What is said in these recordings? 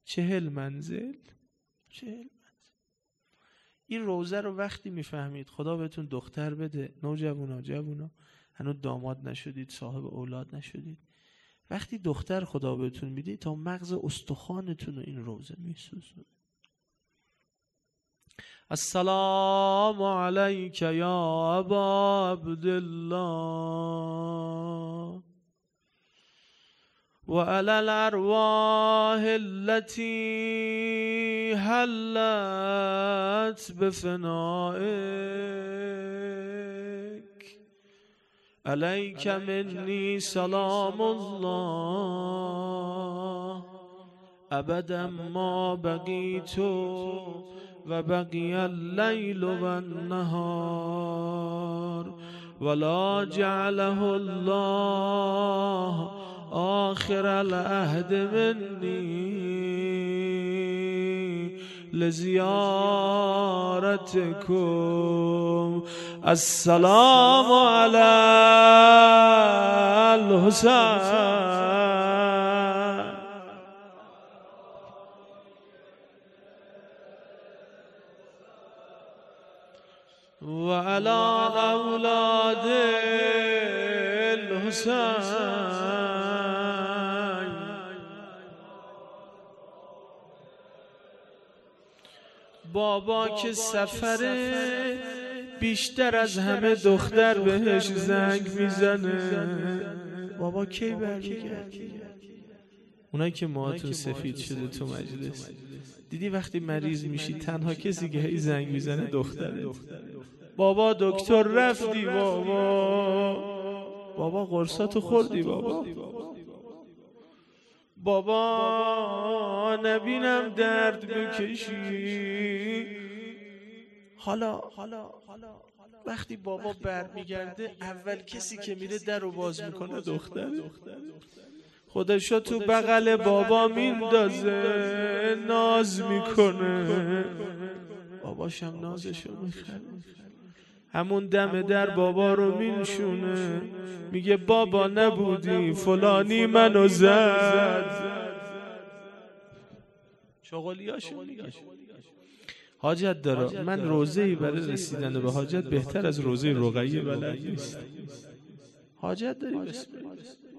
40 منزل. این روزه رو وقتی میفهمید خدا بهتون دختر بده، جوونا هنوز داماد نشدید، صاحب اولاد نشدید، وقتی دختر خدا بهتون میده تا مغز استخوانتون رو این روزه میسوزونه. السلام علیک یا ابا عبدالله و علی الارواح التي حلت بفنائک علیک منی سلام الله ابدا ما بقیت و بقی اللیل و النهار ولا جعله الله آخر العهد منی لزیارتکم. السلام علی الحسین و علی اولاد الحسین. بابا که سفره بیشتر از همه دختر بهش زنگ میزنه. بابا کی برمیگرد؟ اونایی که موهاتون سفید شده تو مجلس دیدی وقتی مریض میشی تنها کسی که هی زنگ میزنه دختره. بابا دکتر رفتی؟ بابا قرصاتو خوردی؟ بابا نبینم درد بکشی. حالا وقتی بابا برمیگرده اول کسی که میره در رو باز میکنه دختره. خودشو تو بغل بابا میندازه، ناز میکنه، باباشم نازشو میخره. همون دم در بابا رو مینشونه، میگه بابا نبودی فلانی منو زد. شغلیاشو میگه. حاجت داره. من روزه‌ای برای رسیدن به حاجت بهتر از روزه رقیه بلد نیست. حاجت داری بسم الله.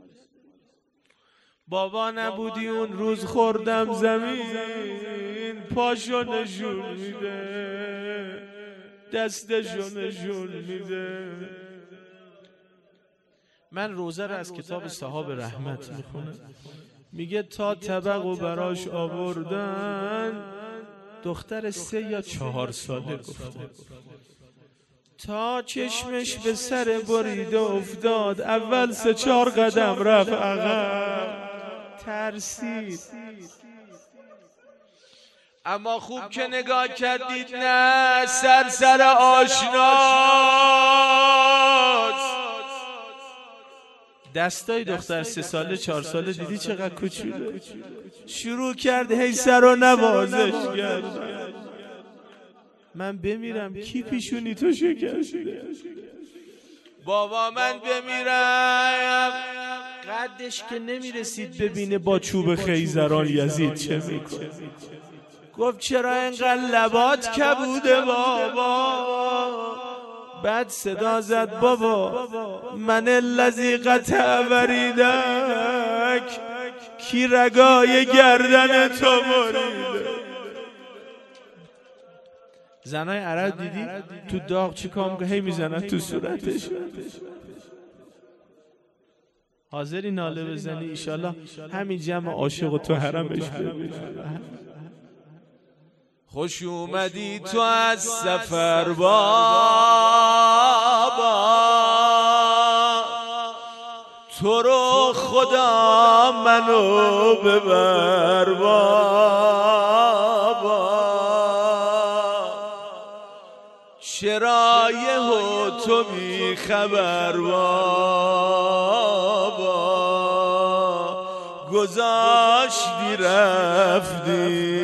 بابا نبودی اون روز خوردم زمین، پاشو نشون میده، دستشو نشون میده. من روزه رو از کتاب صحاب رحمت میخونم. میگه تا طبق و براش آوردن، دختر 3 یا 4 ساله گفتن، تا چشمش به سر بریده افتاد، اول 3-4 قدم رفت عقب، ترسید. اما خوب که نگاه کردید نه، سر آشناست. دستای دختر 3 ساله 4 ساله دیدی چقدر کوچوله. شروع کرد هی سر و نوازش کرد. من بمیرم کی پیشونی تو شکسته؟ بابا من بمیرم. قدش که نمیرسید ببینه با چوب خیزران یزید چه میکنه. گفت چرا اینقدر لبات کبوده بابا؟ بعد صدا زد بابا من الذی قطع وریدک، کی رگای گردن تو بریده. زنای عرب دیدی تو داغ چی کار میکنه؟ هی میزنن تو صورتش. حاضری ناله بزنی ایشالله همین جمع عاشق تو حرمش ببینی. خوش اومدی تو از سفر بابا، تو رو خدا منو ببر بابا. شرایه و تو بی خبر بابا، گذاشتی رفتی،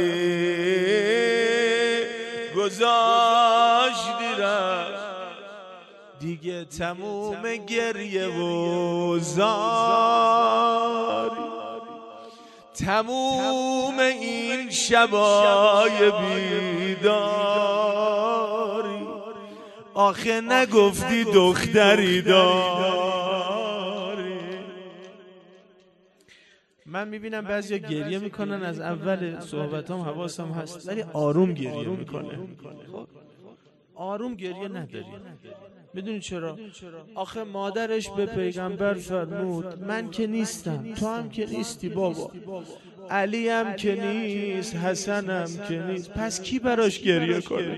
گذاشتی رفت دیگه تموم گریه و زاری، تموم این این شبای بیداری آخه نگفتی دختری داری. من میبینم بعضیا گریه میکنن، از اول صحبتام حواسم هست، ولی آروم گریه میکنه. آروم گریه نداری. میدونی چرا؟ آخه مادرش به پیغمبر فرمود من که نیستم، تو هم که نیستی بابا، علی هم که نیست، حسن هم که نیست، پس کی براش گریه کنه؟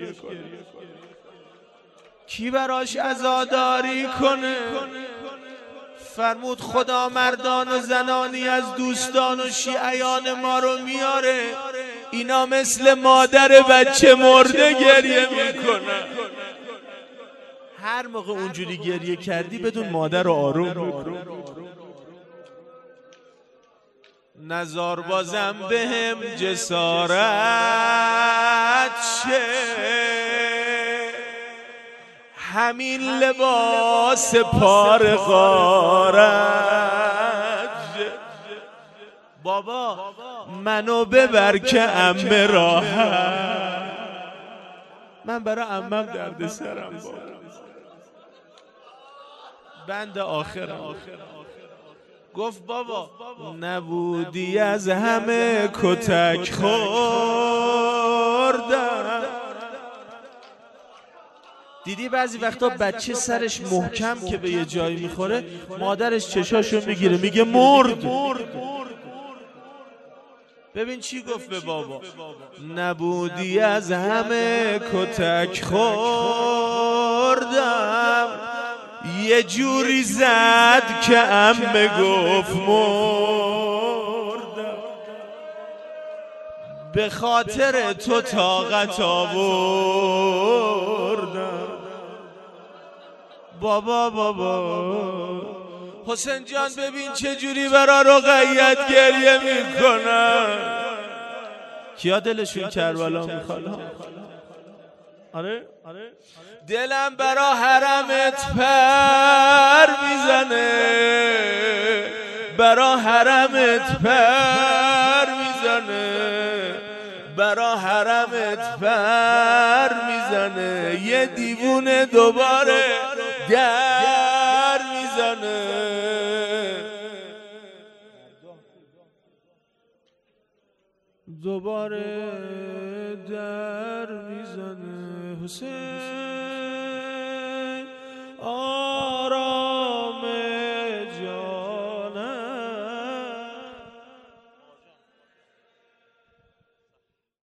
کی براش عزاداری کنه؟ فرمود خدا مردان و زنانی از دوستان و شیعیان ما رو میاره، اینا مثل مادر بچه مرده گریه میکنن. هر موقع اونجوری گریه کردی بدون مادر رو آروم میکنه. نزار بازم بهم جسارت شه، همین لباس پاره غارت. بابا منو ببر که عمه راحت، من برای عمم درد سرم بابا، بند آخرم. گفت بابا نبودی از همه کتک خوردم. دیدی بعضی وقتا بچه سرش محکم که به یه جایی میخوره مادرش چشاشو میگیره میگه مرد. ببین چی گفت به بابا، نبودی از همه کتک خوردم، یه جوری زد که عمه گفت مردم، به خاطر تو طاقت آوردم. بابا حسین جان ببین چه جوری برا رقیت گریه میکنن. کیا دلشون کربلا میخواد؟ آره دلم برا حرمت پر میزنه، برا حرمت پر میزنه، برا حرمت پر میزنه، یه دیوونه دوباره در میزنه. دوباره در میزنه حسین